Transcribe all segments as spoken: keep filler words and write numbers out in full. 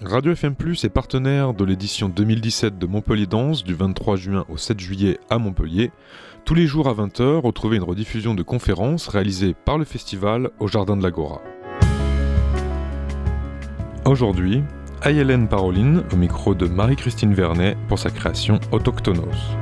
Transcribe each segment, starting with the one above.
Radio F M plus est partenaire de l'édition deux mille dix-sept de Montpellier Danse du vingt-trois juin au sept juillet à Montpellier. Tous les jours à vingt heures, retrouvez une rediffusion de conférences réalisées par le festival au Jardin de l'Agora. Aujourd'hui, Ayelen Paroline au micro de Marie-Christine Vernet pour sa création Autochtonos.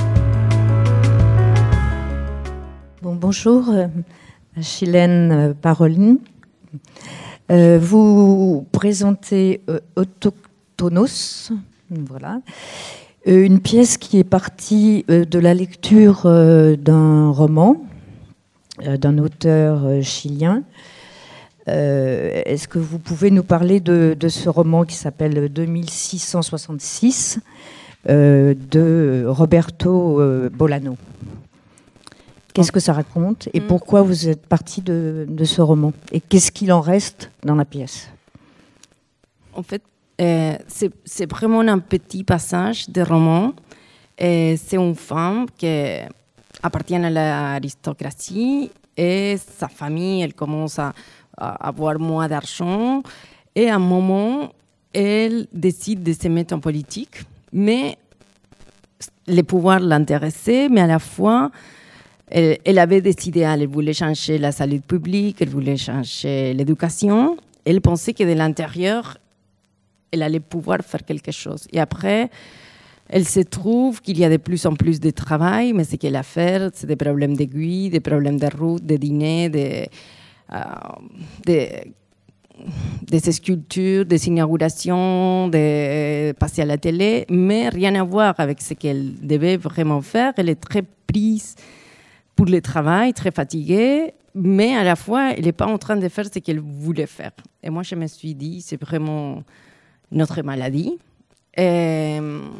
Bon, bonjour, euh, Ayelen Paroline. Euh, vous présentez euh, Autochtonos, voilà, euh, une pièce qui est partie euh, de la lecture euh, d'un roman euh, d'un auteur euh, chilien. Euh, est-ce que vous pouvez nous parler de, de ce roman qui s'appelle deux mille six cent soixante-six euh, de Roberto euh, Bolano? Qu'est-ce que ça raconte et pourquoi vous êtes parti de, de ce roman? Et qu'est-ce qu'il en reste dans la pièce? En fait, euh, c'est, c'est vraiment un petit passage de roman. Et c'est une femme qui appartient à l'aristocratie et sa famille, elle commence à, à avoir moins d'argent. Et à un moment, elle décide de se mettre en politique. Mais le pouvoir l'intéressait, mais à la fois... Elle, elle avait décidé, elle voulait changer la santé publique, elle voulait changer l'éducation. Elle pensait que de l'intérieur, elle allait pouvoir faire quelque chose. Et après, elle se trouve qu'il y a de plus en plus de travail, mais ce qu'elle a à faire, c'est des problèmes d'aiguille, des problèmes de route, de dîner, des, euh, des, des sculptures, des inaugurations, de passer à la télé, mais rien à voir avec ce qu'elle devait vraiment faire. Elle est très prise pour le travail, très fatiguée, mais à la fois, elle n'est pas en train de faire ce qu'elle voulait faire. Et moi, je me suis dit, c'est vraiment notre maladie. Et,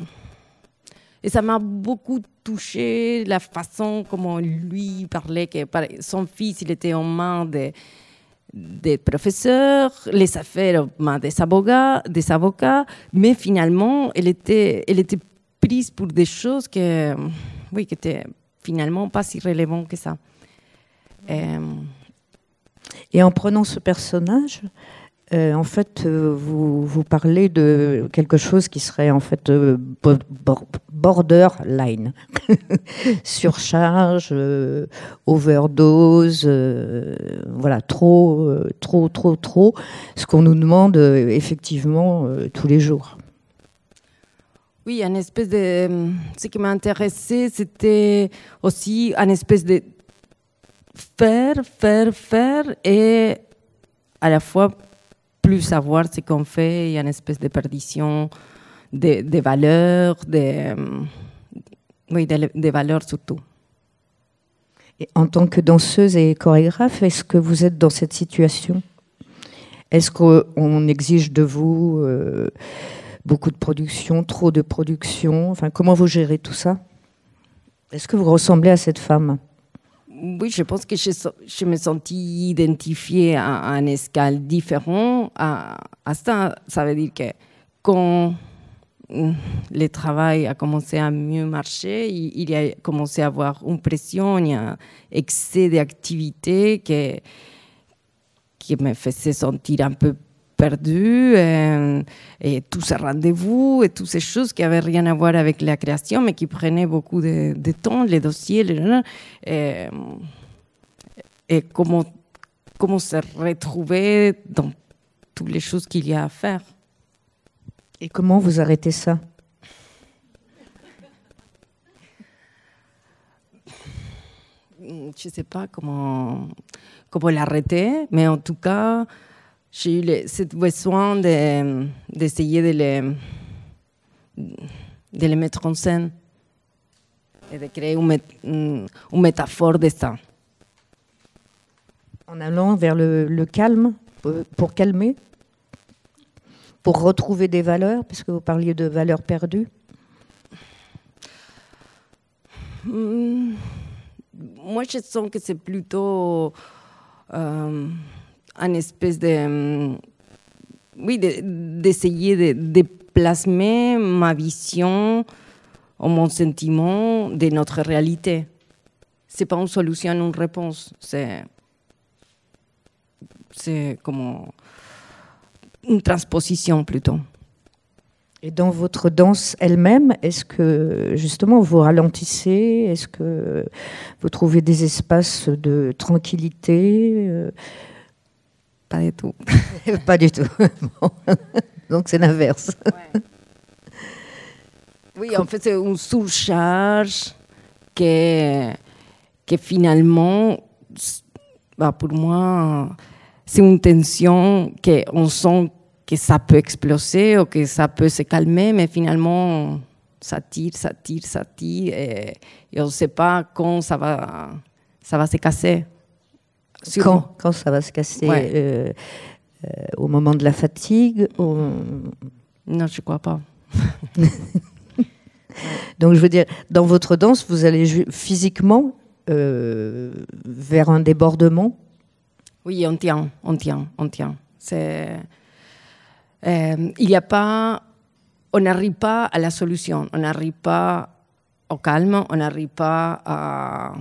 et ça m'a beaucoup touchée, la façon comment lui parlait, que son fils, il était en main des, des professeurs, les affaires en main des avocats, des avocats, mais finalement, elle était, elle était prise pour des choses que, oui, qui étaient finalement pas si relevant que ça. Euh... Et en prenant ce personnage, euh, en fait, euh, vous, vous parlez de quelque chose qui serait en fait euh, borderline. Surcharge, euh, overdose, euh, voilà, trop, euh, trop, trop, trop, ce qu'on nous demande euh, effectivement euh, tous les jours. Oui, une espèce de... Ce qui m'a intéressé, c'était aussi une espèce de faire, faire, faire, et à la fois plus savoir ce qu'on fait. Il y a une espèce de perdition des de valeurs, de, oui, des de valeurs surtout. Et en tant que danseuse et chorégraphe, est-ce que vous êtes dans cette situation? Est-ce qu'on exige de vous... Euh, beaucoup de production, trop de production. Enfin, comment vous gérez tout ça? Est-ce que vous ressemblez à cette femme? Oui, je pense que je, je me sentis identifiée à, à une escale différente. À, à ça, ça veut dire que quand le travail a commencé à mieux marcher, il, il y a commencé à avoir une pression, il y a un excès d'activité qui, qui me faisait sentir un peu perdu, et, et tous ces rendez-vous et toutes ces choses qui n'avaient rien à voir avec la création, mais qui prenaient beaucoup de, de temps, les dossiers, les, et, et comment, comment se retrouver dans toutes les choses qu'il y a à faire. Et comment vous arrêtez ça? Je ne sais pas comment, comment l'arrêter, mais en tout cas, j'ai eu le, ce besoin de, d'essayer de les, de les mettre en scène et de créer une, une, une métaphore de ça. En allant vers le, le calme, pour calmer, pour retrouver des valeurs, parce que vous parliez de valeurs perdues. Mmh, moi, je sens que c'est plutôt... Euh, une espèce de, oui, de, d'essayer de, de plasmer ma vision ou mon sentiment de notre réalité. Ce n'est pas une solution, une réponse. C'est, c'est comme une transposition plutôt. Et dans votre danse elle-même, est-ce que justement vous ralentissez? Est-ce que vous trouvez des espaces de tranquillité? Pas du tout. Pas du tout. Bon. Donc c'est l'inverse. Ouais. Oui, en fait, c'est une surcharge que, que finalement, bah, pour moi, c'est une tension qu'on sent que ça peut exploser ou que ça peut se calmer, mais finalement, ça tire, ça tire, ça tire, et, et on ne sait pas quand ça va, ça va se casser. Quand, quand ça va se casser ouais. euh, euh, au moment de la fatigue au... Non, je ne crois pas. Donc, je veux dire, dans votre danse, vous allez ju- physiquement euh, vers un débordement? Oui, on tient, on tient, on tient. C'est... Euh, il y a pas, on n'arrive pas à la solution, on n'arrive pas au calme, on n'arrive pas à,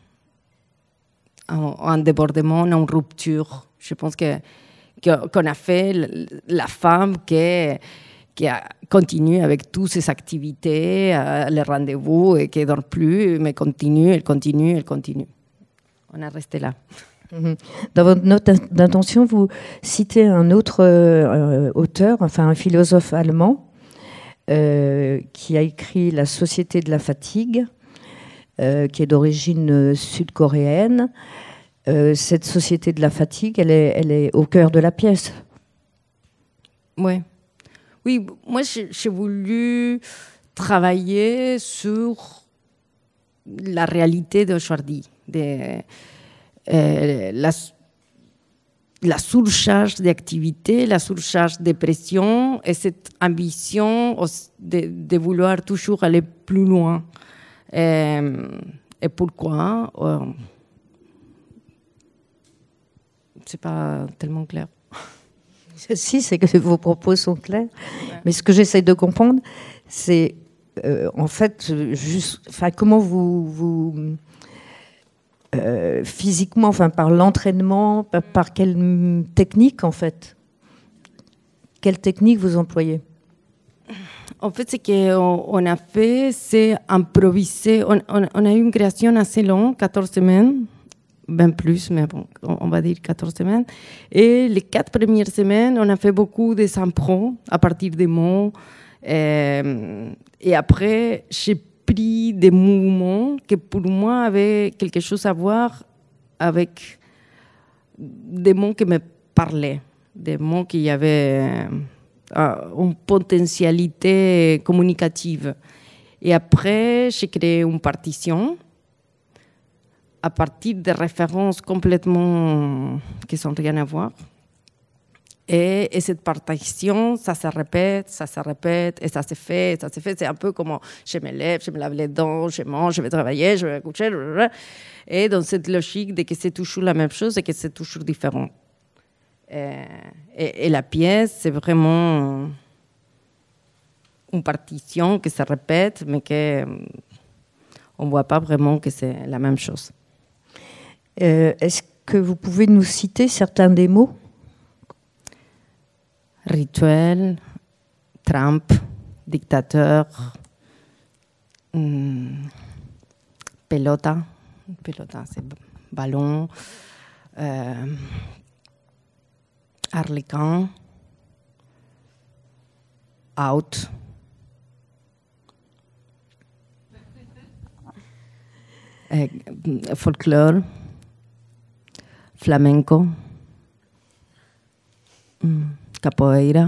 à un débordement, à une rupture. Je pense que, que, qu'on a fait la femme qui, qui a continué avec toutes ses activités, euh, les rendez-vous, et qui ne dort plus, mais continue, elle continue, elle continue. On est resté là. Dans votre note d'intention, vous citez un autre euh, auteur, enfin un philosophe allemand, euh, qui a écrit La Société de la fatigue, euh, qui est d'origine sud-coréenne. Euh, cette Société de la fatigue, elle est, elle est au cœur de la pièce. Oui, oui. Moi, j'ai, j'ai voulu travailler sur la réalité d'aujourd'hui. De, Euh, la, la surcharge d'activité, la surcharge de pression et cette ambition de, de vouloir toujours aller plus loin. Et, et pourquoi euh, c'est pas tellement clair. Si, c'est que vos propos sont clairs. Ouais. Mais ce que j'essaie de comprendre, c'est euh, en fait, juste, enfin, comment vous... vous Euh, physiquement, enfin par l'entraînement, par, par quelle technique en fait? Quelle technique vous employez? En fait, ce qu'on on a fait, c'est improviser. On, on, on a eu une création assez longue, quatorze semaines, bien plus, mais bon, on, on va dire quatorze semaines. Et les quatre premières semaines, on a fait beaucoup de impro à partir des mots. Euh, et après, j'ai pris des mouvements qui pour moi avaient quelque chose à voir avec des mots qui me parlaient, des mots qui avaient euh, une potentialité communicative. Et après, j'ai créé une partition à partir de références complètement qui n'ont rien à voir. Et, et cette partition, ça se répète, ça se répète, et ça se fait, ça se fait. C'est un peu comme je me lève, je me lave les dents, je mange, je vais travailler, je vais me coucher. Et dans cette logique de que c'est toujours la même chose et que c'est toujours différent. Et, et, et la pièce, c'est vraiment une partition qui se répète, mais qu'on ne voit pas vraiment que c'est la même chose. Euh, est-ce que vous pouvez nous citer certains des mots? Rituel, Trump, dictateur, hum, pelota, pelota c'est ballon, euh, harlequin, out, euh, folklore, flamenco, hum. Capoeira,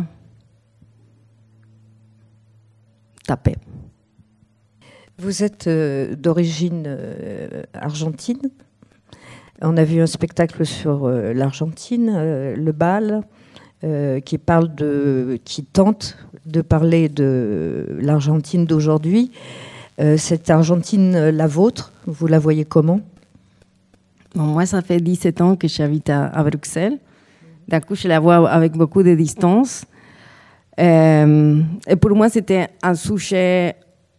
tapé. Vous êtes euh, d'origine euh, argentine. On a vu un spectacle sur euh, l'Argentine, euh, le bal, euh, qui parle de, qui tente de parler de l'Argentine d'aujourd'hui. Euh, cette Argentine, la vôtre, vous la voyez comment? Bon, moi, ça fait dix-sept ans que j'habite à, à Bruxelles. D'un coup, je la vois avec beaucoup de distance. Euh, et pour moi, c'était un sujet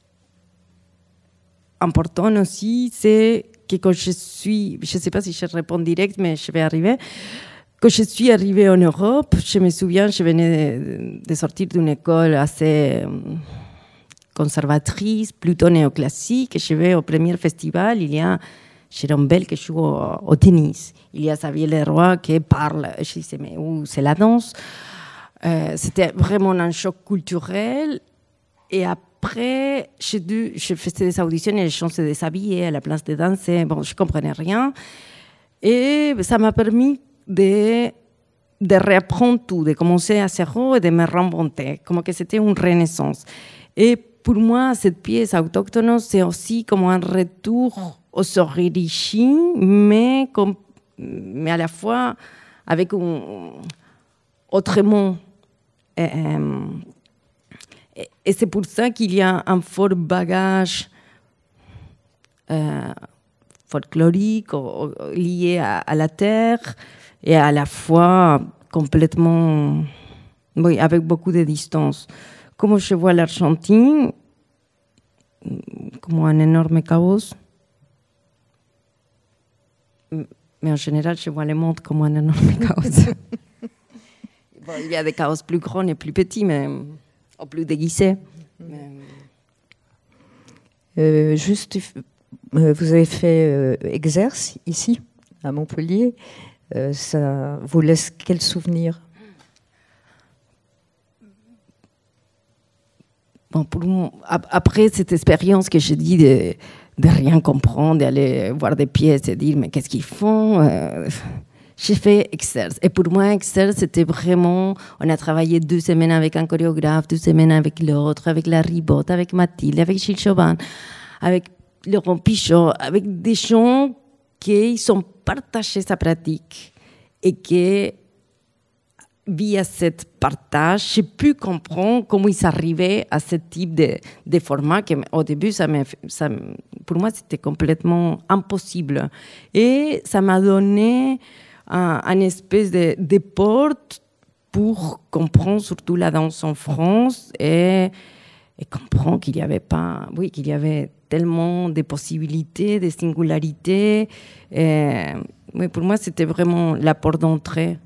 important aussi. C'est que quand je suis, je ne sais pas si je réponds direct, mais je vais arriver. quand je suis arrivée en Europe, je me souviens, je venais de, de sortir d'une école assez conservatrice, plutôt néoclassique. Je vais au premier festival, il y a Jérôme Bell qui joue au, au tennis. Il y a Xavier Leroy qui parle. Je disais, mais où c'est la danse? euh, C'était vraiment un choc culturel. Et après, j'ai dû, je faisais des auditions et je changeais de s'habiller à la place de danser. Bon, je ne comprenais rien. Et ça m'a permis de, de réapprendre tout, de commencer à zéro et de me réinventer, comme que c'était une renaissance. Et pour moi, cette pièce autochtone, c'est aussi comme un retour aux origines, mais, comme, mais à la fois avec un autrement. Et, et, et c'est pour ça qu'il y a un fort bagage euh, folklorique ou, ou, lié à, à la terre et à la fois complètement, oui, avec beaucoup de distance. Comme je vois l'Argentine, comme un énorme chaos. Mais en général, je vois le monde comme un énorme chaos. Bon, il y a des chaos plus grands et plus petits, mais ou plus déguisés. Mais... Euh, juste, euh, vous avez fait euh, Exerce ici, à Montpellier. Euh, ça vous laisse quel souvenir? Bon, pour moi, après cette expérience que j'ai dit de, de rien comprendre, d'aller voir des pièces et dire mais qu'est-ce qu'ils font, euh, j'ai fait Exerce. Et pour moi, Exerce, c'était vraiment, on a travaillé deux semaines avec un chorégraphe, deux semaines avec l'autre, avec la Ribotte, avec Mathilde, avec Gilles Chauvin, avec Laurent Pichot, avec des gens qui ont partagé sa pratique et qui, via cette partage, j'ai pu comprendre comment ils arrivaient à ce type de, de format qui, au début, ça me, ça, pour moi, c'était complètement impossible. Et ça m'a donné un, un espèce de, de porte pour comprendre surtout la danse en France et, et comprendre qu'il y avait pas, oui, qu'il y avait tellement de possibilités, de singularités. Et, oui, pour moi, c'était vraiment la porte d'entrée.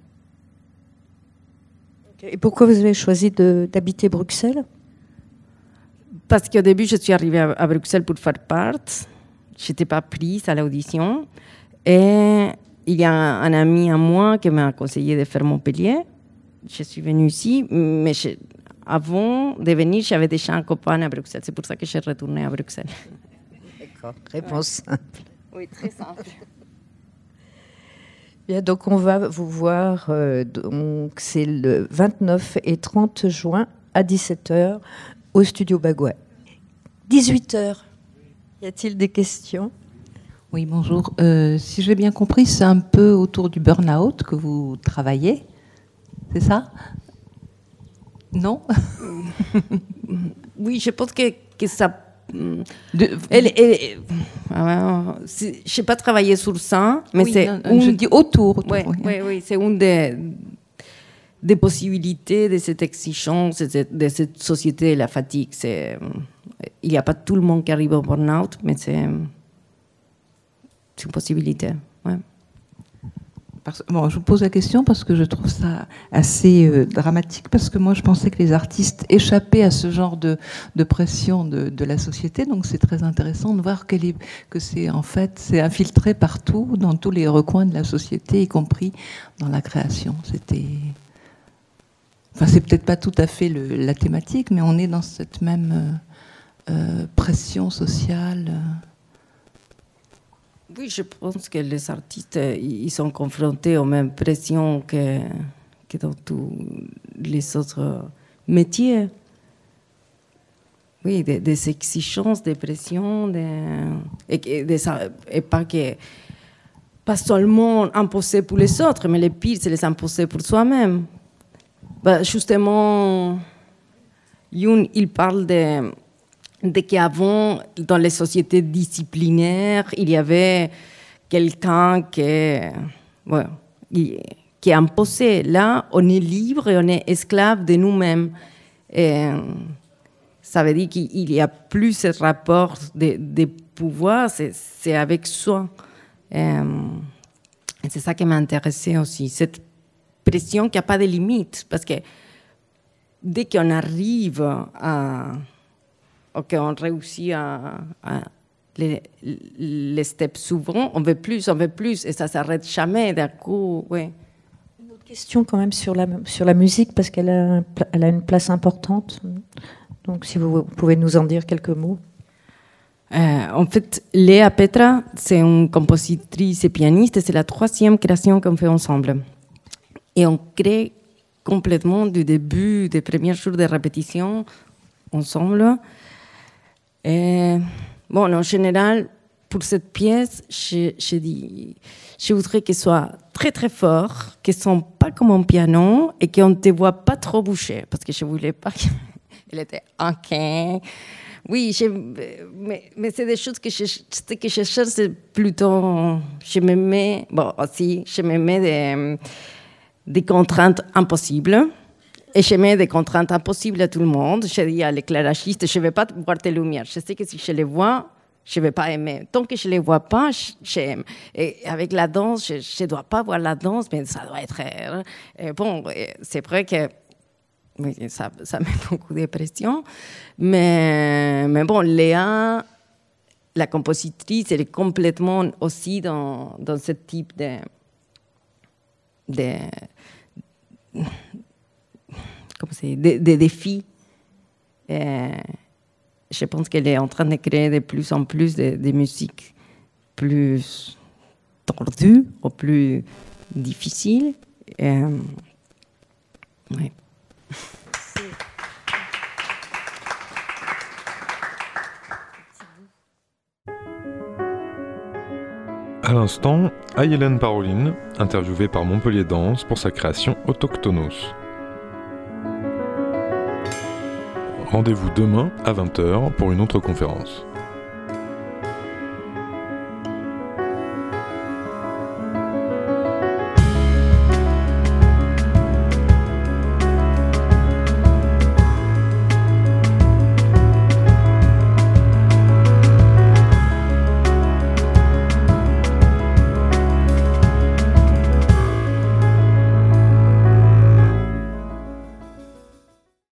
Et pourquoi vous avez choisi de, d'habiter Bruxelles? Parce qu'au début, je suis arrivée à, à Bruxelles pour faire part. Je n'étais pas prise à l'audition. Et il y a un, un ami à moi qui m'a conseillé de faire Montpellier. Je suis venue ici, mais je, avant de venir, j'avais déjà un copain à Bruxelles. C'est pour ça que je suis retournée à Bruxelles. D'accord, réponse ouais. simple. Oui, très simple. Bien, donc on va vous voir, euh, donc c'est le vingt-neuf et trente juin à dix-sept heures au Studio Bagouet. dix-huit heures. Y a-t-il des questions? Oui, bonjour. Euh, si j'ai bien compris, c'est un peu autour du burn-out que vous travaillez, c'est ça? Non? Oui, je pense que, que ça... De, elle, elle, euh, je n'ai pas travaillé sur ça, mais oui, c'est... Non, une, je dis autour. autour oui, oui. Oui, oui, c'est une des, des possibilités de cette exigence, de cette société de la fatigue. C'est, il n'y a pas tout le monde qui arrive au burn-out, mais c'est, c'est une possibilité. Ouais. Parce, bon, je vous pose la question parce que je trouve ça assez euh, dramatique, parce que moi je pensais que les artistes échappaient à ce genre de, de pression de, de la société, donc c'est très intéressant de voir est, que c'est en fait c'est infiltré partout, dans tous les recoins de la société, y compris dans la création. C'était, enfin c'est peut-être pas tout à fait le, la thématique, mais on est dans cette même euh, euh, pression sociale. Euh, Oui, je pense que les artistes, ils sont confrontés aux mêmes pressions que, que dans tous les autres métiers. Oui, des, des exigences, des pressions, des, et, des, et pas, que, pas seulement imposées pour les autres, mais le pire, c'est les imposer pour soi-même. Ben, justement, Jung, il parle de... de qu'avant, dans les sociétés disciplinaires, il y avait quelqu'un qui, ouais, qui imposait. Là, on est libre et on est esclave de nous-mêmes. Et ça veut dire qu'il n'y a plus ce rapport de, de pouvoir, c'est, c'est avec soi. Et c'est ça qui m'a intéressée aussi, cette pression qui n'a pas de limite. Parce que dès qu'on arrive à... ou qu'on réussit à... à les, les steps s'ouvrent, on veut plus, on veut plus, et ça ne s'arrête jamais d'un coup. Ouais. Une autre question quand même sur la, sur la musique, parce qu'elle a, elle a une place importante. Donc si vous pouvez nous en dire quelques mots. Euh, en fait, Léa Petra, c'est une compositrice et pianiste, et c'est la troisième création qu'on fait ensemble. Et on crée complètement du début, des premiers jours de répétition, ensemble. Et, bon, en général, pour cette pièce, je, je, dis, je voudrais qu'elle soit très très fort, qu'elle ne sonne pas comme un piano et qu'on ne te voit pas trop bouger, parce que je ne voulais pas qu'elle était OK. Oui, je, mais, mais c'est des choses que je, que je cherche plutôt. Je me mets, bon, aussi, je me mets des, des contraintes impossibles. Et je mets des contraintes impossibles à tout le monde. Je dis à l'éclairagiste, je ne vais pas voir tes lumières. Je sais que si je les vois, je ne vais pas aimer. Tant que je ne les vois pas, j'aime. Et avec la danse, je ne dois pas voir la danse, mais ça doit être... Et bon, c'est vrai que oui, ça, ça met beaucoup de pression. Mais, mais bon, Léa, la compositrice, elle est complètement aussi dans, dans ce type de... de comment c'est, des de défis. Et je pense qu'elle est en train de créer de plus en plus de, de musique plus tordue ou plus difficile. Et, ouais. À l'instant, Ayelen Paroline, interviewée par Montpellier Danse pour sa création Autochtonos. Rendez-vous demain à vingt heures pour une autre conférence.